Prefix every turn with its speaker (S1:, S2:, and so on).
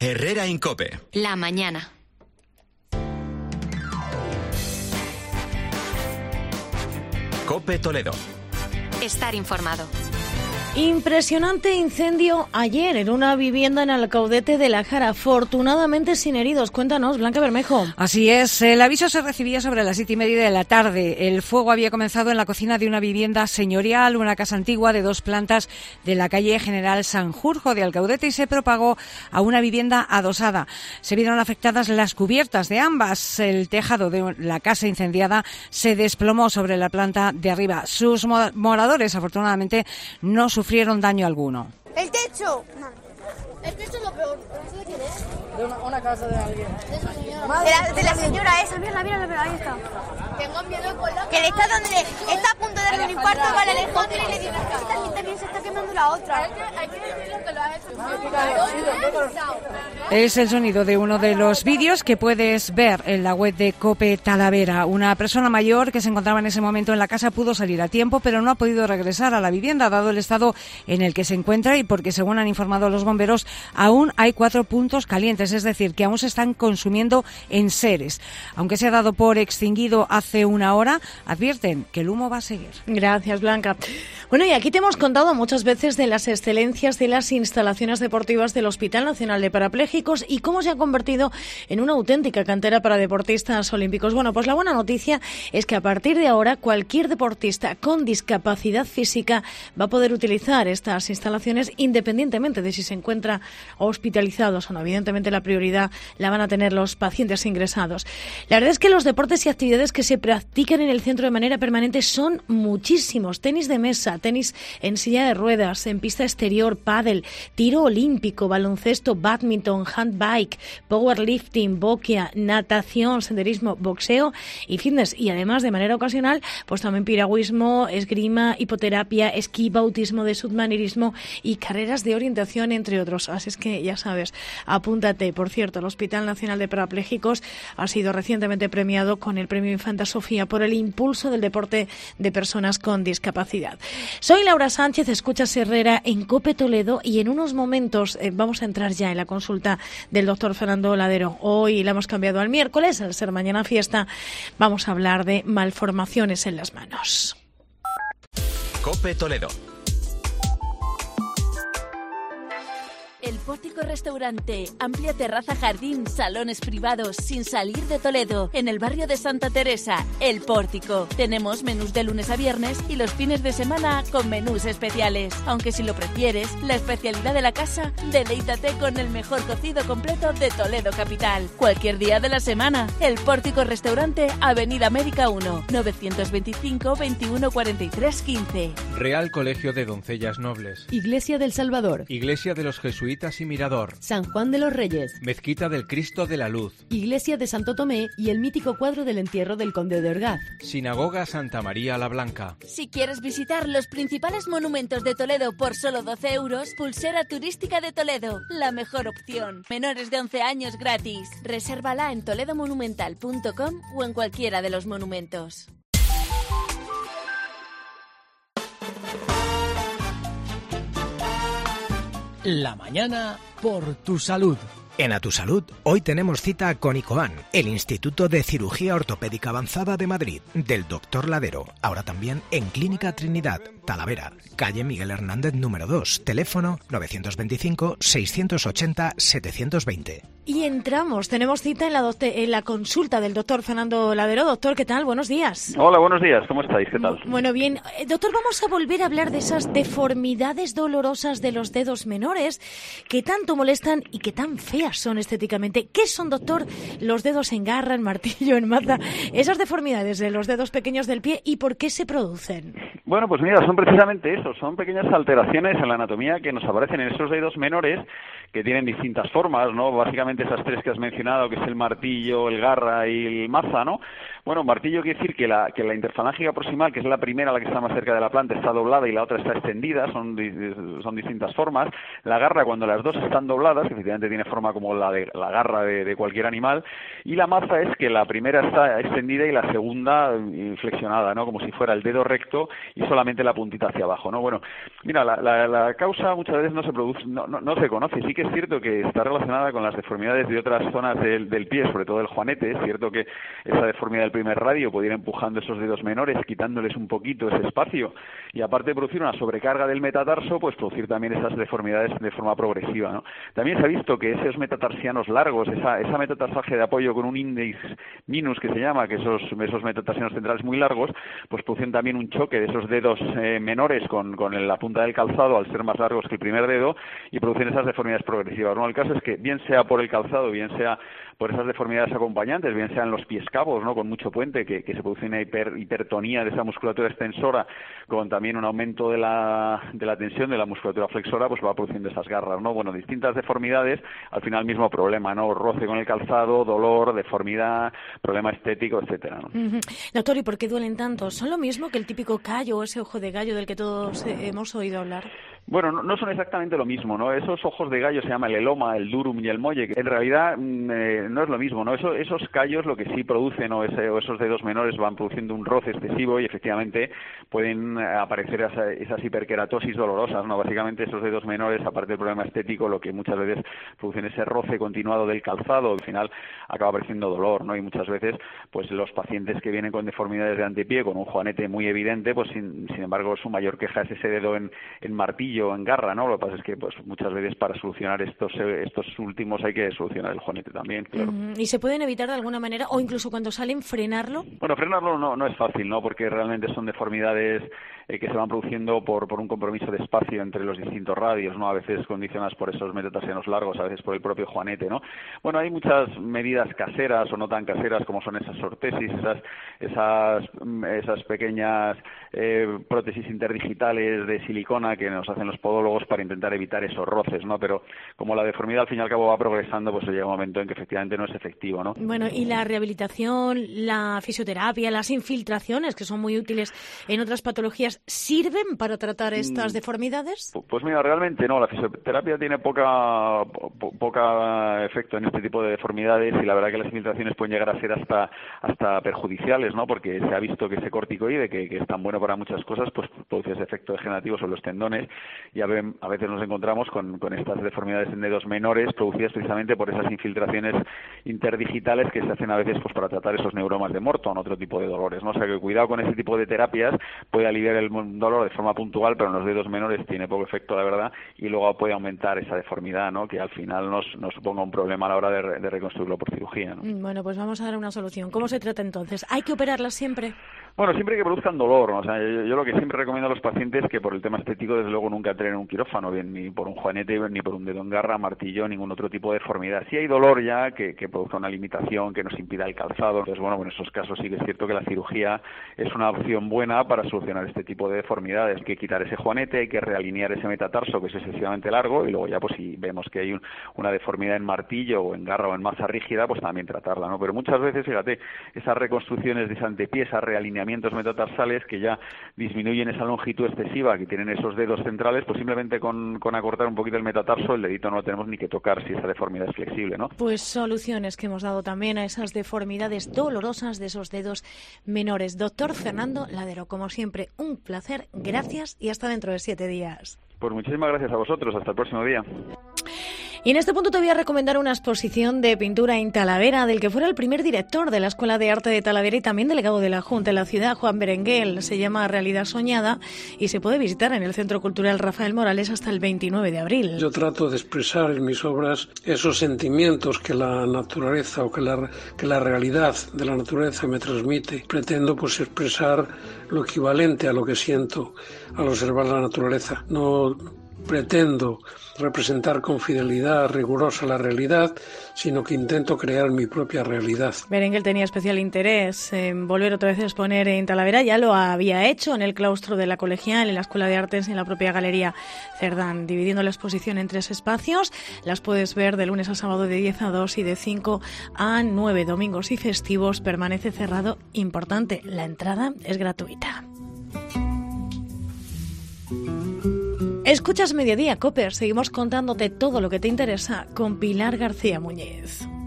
S1: Herrera Incope.
S2: La mañana.
S1: Cope Toledo.
S2: Estar informado.
S3: Impresionante incendio ayer en una vivienda en Alcaudete de la Jara. Afortunadamente sin heridos. Cuéntanos, Blanca Bermejo.
S4: Así es. El aviso se recibía sobre las 7:30 de la tarde. El fuego había comenzado en la cocina de una vivienda señorial, una casa antigua de 2 plantas de la calle General Sanjurjo de Alcaudete, y se propagó a una vivienda adosada. Se vieron afectadas las cubiertas de ambas. El tejado de la casa incendiada se desplomó sobre la planta de arriba. Sus moradores, afortunadamente, no sufrieron daño alguno.
S5: ¡El techo!
S6: El techo es lo peor. ¿De quién es?
S5: De una casa de alguien.
S6: De esa señora.
S5: De la señora esa, mira, ahí está.
S6: Tengo miedo con la...
S5: Que le está a punto de darle un infarto, vale, el helicóptero y le dice, también se está quemando la otra.
S6: Hay que decirlo que lo has hecho.
S4: Es el sonido de uno de los vídeos que puedes ver en la web de Cope Talavera. Una persona mayor que se encontraba en ese momento en la casa pudo salir a tiempo, pero no ha podido regresar a la vivienda, dado el estado en el que se encuentra y porque, según han informado los bomberos, aún hay 4 puntos calientes, es decir, que aún se están consumiendo enseres. Aunque se ha dado por extinguido hace una hora, advierten que el humo va a seguir.
S3: Gracias, Blanca. Bueno, y aquí te hemos contado muchas veces de las excelencias de las instalaciones deportivas del Hospital Nacional de Parapléjicos y cómo se ha convertido en una auténtica cantera para deportistas olímpicos. Bueno, pues la buena noticia es que a partir de ahora cualquier deportista con discapacidad física va a poder utilizar estas instalaciones independientemente de si se encuentra hospitalizados o no. Evidentemente la prioridad la van a tener los pacientes ingresados. La verdad es que los deportes y actividades que se practican en el centro de manera permanente son muchísimos. Tenis de mesa, tenis en silla de ruedas, en pista exterior, pádel, tiro olímpico, baloncesto, bádminton, handbike, powerlifting, bokia, natación, senderismo, boxeo y fitness. Y además, de manera ocasional, pues también piragüismo, esgrima, hipoterapia, esquí, bautismo de submarinismo y carreras de orientación, entre otros. Así es que ya sabes, apúntate. Por cierto, el Hospital Nacional de Parapléjicos ha sido recientemente premiado con el Premio Infanta Sofía por el impulso del deporte de personas con discapacidad. Soy Laura Sánchez, escuchas Herrera en Cope Toledo y en unos momentos vamos a entrar ya en la consulta del doctor Fernando Ladero. Hoy la hemos cambiado al miércoles, al ser mañana fiesta, vamos a hablar de malformaciones en las manos.
S1: Cope Toledo.
S7: El Pórtico Restaurante, amplia terraza, jardín, salones privados, sin salir de Toledo, en el barrio de Santa Teresa, El Pórtico. Tenemos menús de lunes a viernes y los fines de semana con menús especiales. Aunque si lo prefieres, la especialidad de la casa, deleítate con el mejor cocido completo de Toledo capital. Cualquier día de la semana, El Pórtico Restaurante, Avenida América 1, 925 21 43 15.
S8: Real Colegio de Doncellas Nobles.
S9: Iglesia del Salvador.
S8: Iglesia de los Jesuitas y Mirador.
S9: San Juan de los Reyes.
S8: Mezquita del Cristo de la Luz.
S9: Iglesia de Santo Tomé y el mítico cuadro del entierro del Conde de Orgaz.
S8: Sinagoga Santa María la Blanca.
S7: Si quieres visitar los principales monumentos de Toledo por solo 12 euros, Pulsera Turística de Toledo, la mejor opción. Menores de 11 años gratis. Resérvala en toledomonumental.com o en cualquiera de los monumentos.
S10: La mañana por tu salud.
S11: En A Tu Salud, hoy tenemos cita con ICOAN, el Instituto de Cirugía Ortopédica Avanzada de Madrid, del Dr. Ladero, ahora también en Clínica Trinidad, Talavera, calle Miguel Hernández número 2, teléfono 925-680-720.
S3: Y entramos, tenemos cita en la consulta del doctor Fernando Ladero. Doctor, ¿qué tal? Buenos días.
S12: Hola, buenos días, ¿cómo estáis? ¿Qué tal?
S3: Bueno, bien. Doctor, vamos a volver a hablar de esas deformidades dolorosas de los dedos menores que tanto molestan y que tan feas son estéticamente. ¿Qué son, doctor, los dedos en garra, en martillo, en maza? Esas deformidades de los dedos pequeños del pie, ¿y por qué se producen?
S12: Bueno, pues mira, son precisamente eso, son pequeñas alteraciones en la anatomía que nos aparecen en esos dedos menores que tienen distintas formas, ¿no? Básicamente esas 3 que has mencionado, que es el martillo, el garra y el maza, ¿no? Bueno, martillo quiere decir que la interfalángica proximal, que es la primera, la que está más cerca de la planta, está doblada y la otra está extendida, son distintas formas. La garra, cuando las dos están dobladas, que efectivamente tiene forma como la garra de cualquier animal, y la maza es que la primera está extendida y la segunda flexionada, ¿no? Como si fuera el dedo recto y solamente la puntita hacia abajo, ¿no? Bueno, mira, la causa muchas veces no se conoce. Sí que es cierto que está relacionada con las deformidades de otras zonas del pie, sobre todo el juanete. Es cierto que esa deformidad del primer radio puede ir empujando esos dedos menores, quitándoles un poquito ese espacio, y aparte de producir una sobrecarga del metatarso, pues producir también esas deformidades de forma progresiva, ¿no? También se ha visto que esos metatarsianos largos, esa metatarsaje de apoyo con un índice minus que se llama, que esos metatarsianos centrales muy largos, pues producen también un choque de esos dedos menores con la punta del calzado al ser más largos que el primer dedo, y producen esas deformidades progresivas, ¿no? El caso es que bien sea por el calzado, bien sea por esas deformidades acompañantes, bien sean los pies cabos, ¿no? Con mucho puente, que se produce una hipertonía de esa musculatura extensora, con también un aumento de la tensión de la musculatura flexora, pues va produciendo esas garras, ¿no? Bueno, distintas deformidades, al final mismo problema, ¿no? Roce con el calzado, dolor, deformidad, problema estético, etcétera, ¿no?
S3: Doctor, ¿y por qué duelen tanto? ¿Son lo mismo que el típico callo o ese ojo de gallo del que todos hemos oído hablar?
S12: Bueno, no son exactamente lo mismo, ¿no? Esos ojos de gallo se llama el eloma, el durum y el molle, que en realidad no es lo mismo, ¿no? Esos callos lo que sí producen, o esos dedos menores van produciendo un roce excesivo, y efectivamente pueden aparecer esas hiperkeratosis dolorosas, ¿no? Básicamente esos dedos menores, aparte del problema estético, lo que muchas veces producen ese roce continuado del calzado, al final acaba apareciendo dolor, ¿no? Y muchas veces, pues los pacientes que vienen con deformidades de antepié, con un juanete muy evidente, pues sin embargo su mayor queja es ese dedo en martillo, en garra, ¿no? Lo que pasa es que pues muchas veces para solucionar estos últimos hay que solucionar el juanete también, claro.
S3: ¿Y se pueden evitar de alguna manera, o incluso cuando salen, frenarlo?
S12: Bueno, frenarlo no es fácil, ¿no? Porque realmente son deformidades que se van produciendo por un compromiso de espacio entre los distintos radios, ¿no? A veces condicionadas por esos metatarsianos largos, a veces por el propio juanete, ¿no? Bueno, hay muchas medidas caseras o no tan caseras, como son esas ortesis, esas pequeñas prótesis interdigitales de silicona que nos hacen los podólogos para intentar evitar esos roces, ¿no? Pero como la deformidad al fin y al cabo va progresando, pues llega un momento en que efectivamente no es efectivo, ¿no?
S3: Bueno, y la rehabilitación, la fisioterapia, las infiltraciones, que son muy útiles en otras patologías, ¿sirven para tratar estas deformidades?
S12: Pues mira, realmente no. La fisioterapia tiene poca efecto en este tipo de deformidades, y la verdad que las infiltraciones pueden llegar a ser hasta perjudiciales, ¿no? Porque se ha visto que ese corticoide, que es tan bueno para muchas cosas, pues produce ese efecto degenerativo sobre los tendones, y a veces nos encontramos con estas deformidades en dedos menores producidas precisamente por esas infiltraciones interdigitales que se hacen a veces pues para tratar esos neuromas de Morton, otro tipo de dolores, ¿no? O sea que cuidado con ese tipo de terapias, puede aliviar el dolor de forma puntual, pero en los dedos menores tiene poco efecto, la verdad, y luego puede aumentar esa deformidad, ¿no? Que al final nos suponga un problema a la hora de reconstruirlo por cirugía, ¿no?
S3: Bueno, pues vamos a dar una solución. ¿Cómo se trata entonces? ¿Hay que operarlas siempre?
S12: Bueno, siempre que produzcan dolor, ¿no? O sea, yo lo que siempre recomiendo a los pacientes, que por el tema estético, desde luego nunca entren en un quirófano, bien ni por un juanete, ni por un dedo en garra, martillo, ningún otro tipo de deformidad. Si hay dolor ya que produzca una limitación, que nos impida el calzado, entonces bueno, en esos casos sí que es cierto que la cirugía es una opción buena para solucionar este tipo de deformidades. Hay que quitar ese juanete, hay que realinear ese metatarso, que es excesivamente largo, y luego ya pues si vemos que hay una deformidad en martillo o en garra o en masa rígida, pues también tratarla, ¿no? Pero muchas veces, fíjate, esas reconstrucciones de ese antepié, esos realineamientos metatarsales que ya disminuyen esa longitud excesiva que tienen esos dedos centrales, pues simplemente con acortar un poquito el metatarso, el dedito no lo tenemos ni que tocar si esa deformidad es flexible, ¿no?
S3: Pues soluciones que hemos dado también a esas deformidades dolorosas de esos dedos menores. Doctor Fernando Ladero, como siempre, un placer, gracias y hasta dentro de 7 días.
S12: Pues muchísimas gracias a vosotros, hasta el próximo día.
S3: Y en este punto te voy a recomendar una exposición de pintura en Talavera del que fuera el primer director de la Escuela de Arte de Talavera y también delegado de la Junta en la ciudad, Juan Berenguel. Se llama Realidad Soñada y se puede visitar en el Centro Cultural Rafael Morales hasta el 29 de abril.
S13: Yo trato de expresar en mis obras esos sentimientos que la naturaleza o que la realidad de la naturaleza me transmite. Pretendo pues expresar lo equivalente a lo que siento al observar la naturaleza. No pretendo representar con fidelidad rigurosa la realidad, sino que intento crear mi propia realidad.
S3: Berenguel tenía especial interés en volver otra vez a exponer en Talavera. Ya lo había hecho en el claustro de la Colegial, en la Escuela de Artes y en la propia Galería Cerdán, dividiendo la exposición en 3 espacios. Las puedes ver de lunes a sábado de 10 a 2 y de 5 a 9, domingos y festivos. Permanece cerrado. Importante, la entrada es gratuita. Escuchas Mediodía, COPE. Seguimos contándote todo lo que te interesa con Pilar García Muñiz.